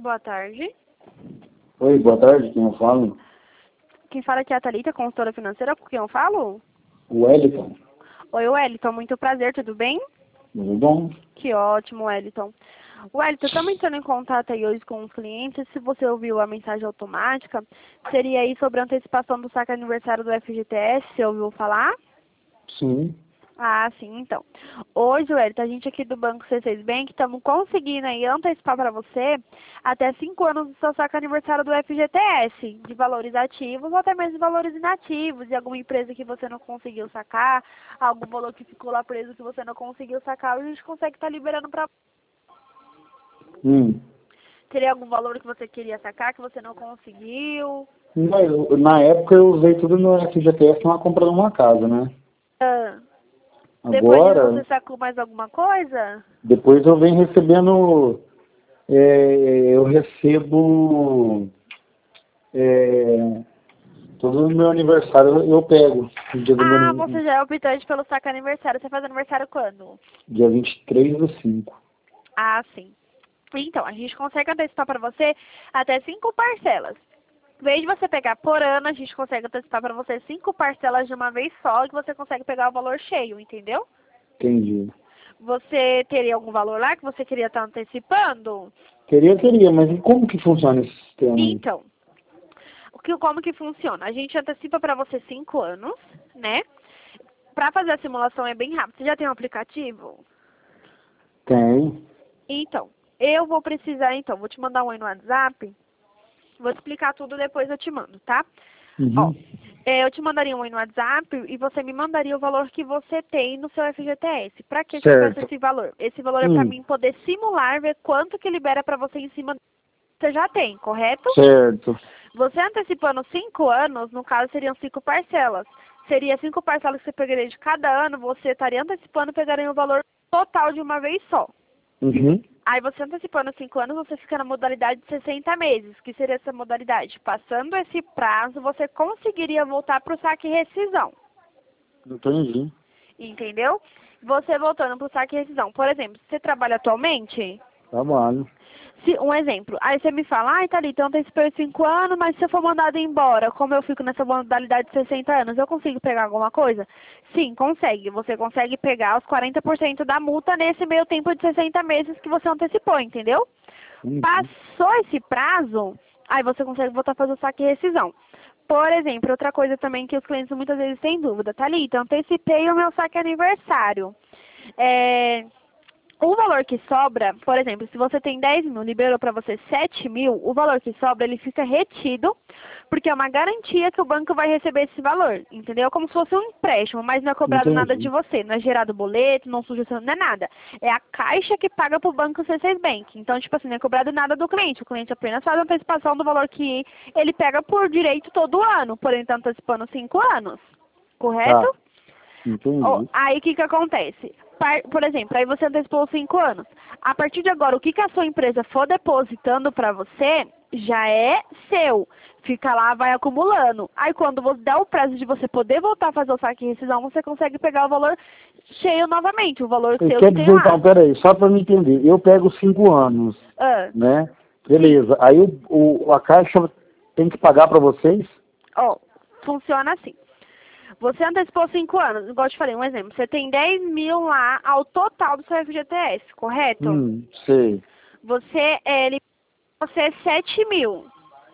Boa tarde. Oi, boa tarde, quem eu falo? Quem fala aqui é a Thalita, consultora financeira, com quem eu falo? O Wellington. Oi, Wellington, muito prazer, tudo bem? Tudo bom? Que ótimo, Wellington. Wellington, estamos entrando em contato aí hoje com os clientes. Se você ouviu a mensagem automática, seria aí sobre a antecipação do saque aniversário do FGTS, você ouviu falar? Sim. Ah, sim, então. Hoje, Wellington, a gente aqui do Banco C6 Bank estamos conseguindo aí antecipar para você até 5 anos do seu saque aniversário do FGTS, de valores ativos ou até mesmo de valores inativos, de alguma empresa que você não conseguiu sacar, algum valor que ficou lá preso que você não conseguiu sacar, a gente consegue estar liberando para... Teria algum valor que você queria sacar que você não conseguiu? Na época eu usei tudo no FGTS na compra de uma casa, né? Ah, depois disso Agora, você sacou mais alguma coisa? depois eu venho recebendo, eu recebo, todo o meu aniversário eu pego, no dia do meu Ah, você já é optante pelo saque aniversário. Você faz aniversário quando? dia 23/5. Ah, sim. Então, a gente consegue antecipar para você até 5 parcelas. Em vez de você pegar por ano, a gente consegue antecipar para você 5 parcelas de uma vez só, que você consegue pegar o valor cheio, entendeu? Entendi. Você teria algum valor lá que você queria estar antecipando? Queria, mas e como que funciona esse sistema aí? Então, como que funciona? A gente antecipa para você 5 anos, né? Para fazer a simulação é bem rápido. Você já tem um aplicativo? Tem. Então, eu vou precisar, então, vou te mandar um aí no WhatsApp. Vou te explicar tudo, depois eu te mando, tá? Ó, Uhum. eu te mandaria um aí no WhatsApp e você me mandaria o valor que você tem no seu FGTS. Pra que eu peço Certo. esse valor? Esse valor é pra mim poder simular, ver quanto que libera pra você em cima do que você já tem, correto? Certo. Você antecipando 5 anos, no caso seriam 5 parcelas. Seria 5 parcelas que você pegaria de cada ano, você estaria antecipando e pegaria o valor total de uma vez só. Uhum. Aí você antecipando 5 anos, você fica na modalidade de 60 meses. Que seria essa modalidade? Passando esse prazo, você conseguiria voltar para o saque e rescisão. Entendi. Entendeu? Você voltando para o saque e rescisão. Por exemplo, você trabalha atualmente? Trabalho. Um exemplo, aí você me fala, ai, Thalita, eu antecipei 5 anos, mas se eu for mandado embora, como eu fico nessa modalidade de 60 anos, eu consigo pegar alguma coisa? Sim, consegue. Você consegue pegar os 40% da multa nesse meio tempo de 60 meses que você antecipou, entendeu? Uhum. Passou esse prazo, aí você consegue voltar a fazer o saque e rescisão. Por exemplo, outra coisa também que os clientes muitas vezes têm dúvida, Thalita, eu antecipei o meu saque aniversário. O valor que sobra, por exemplo, se você tem 10 mil, liberou para você 7 mil, o valor que sobra, ele fica retido, porque é uma garantia que o banco vai receber esse valor, entendeu? Como se fosse um empréstimo, mas não é cobrado nada de Entendi. você, não é gerado boleto, não suja, não é nada. É a caixa que paga para o banco C6 Bank. Então, tipo assim, não é cobrado nada do cliente, o cliente apenas faz a antecipação do valor que ele pega por direito todo ano, porém está antecipando 5 anos, correto? Tá. Entendi. Aí o que que acontece? Por exemplo, aí você antecipou 5 anos. A partir de agora, o que que a sua empresa for depositando para você, já é seu. Fica lá, vai acumulando. Aí quando você der o prazo de você poder voltar a fazer o saque e rescisão, você consegue pegar o valor cheio novamente, o valor seu Quer que tem dizer, então, lá. peraí, só para me entender, eu pego 5 anos, Ah, né? Beleza. Aí a Caixa tem que pagar para vocês? ó, funciona assim. Você antecipou 5 anos, igual eu te falei, um exemplo. Você tem 10 mil lá ao total do seu FGTS, correto? Sei. Ele você é 7 mil.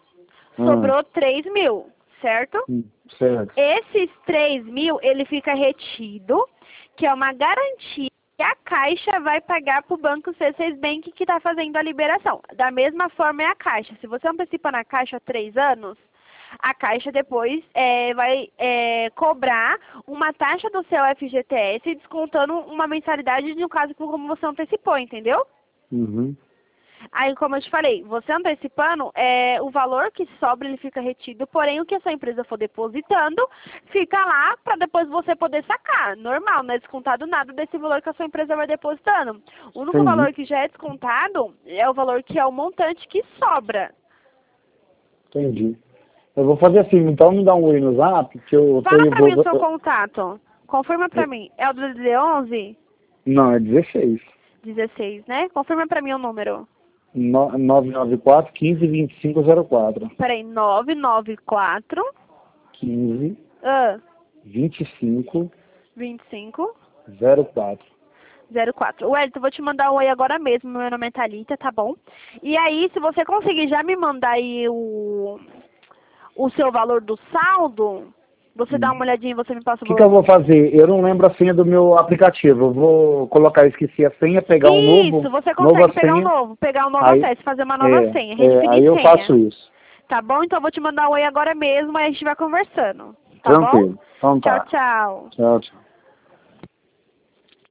Hum, Sobrou 3 mil, certo? certo. Esses 3 mil, ele fica retido, que é uma garantia que a Caixa vai pagar para o Banco C6 Bank que está fazendo a liberação. Da mesma forma é a Caixa. Se você antecipa na Caixa há 3 anos, a Caixa depois vai cobrar uma taxa do seu FGTS descontando uma mensalidade no caso como você antecipou, entendeu? Uhum. Aí, como eu te falei, você antecipando, o valor que sobra ele fica retido, porém o que a sua empresa for depositando fica lá para depois você poder sacar. Normal, não é descontado nada desse valor que a sua empresa vai depositando. O único Entendi. valor que já é descontado é o valor que é o montante que sobra. Entendi. Eu vou fazer assim, então me dá um oi no zap, que eu tô Fala em para mim o vou. seu contato. Confirma para mim. É o do DD11? Não, é 16. 16, né? Confirma para mim o número. 994 15 25 04. Peraí, 994 15 25 25 04. 04. Wellington, vou te mandar um oi agora mesmo. Meu nome é Thalita, tá bom? E aí, se você conseguir já me mandar aí o seu valor do saldo, você dá uma olhadinha e você me passa o O que eu valor. vou fazer? Eu não lembro a senha do meu aplicativo. Eu vou colocar, esqueci a senha, pegar um novo. Isso, você consegue Nova pegar senha. pegar um novo Aí, acesso, fazer uma nova senha, redefinir aí eu senha. faço isso. Tá bom? Então eu vou te mandar um oi agora mesmo, aí a gente vai conversando. Tá bom? Tranquilo. Então Tchau, tá. tchau. Tchau, tchau.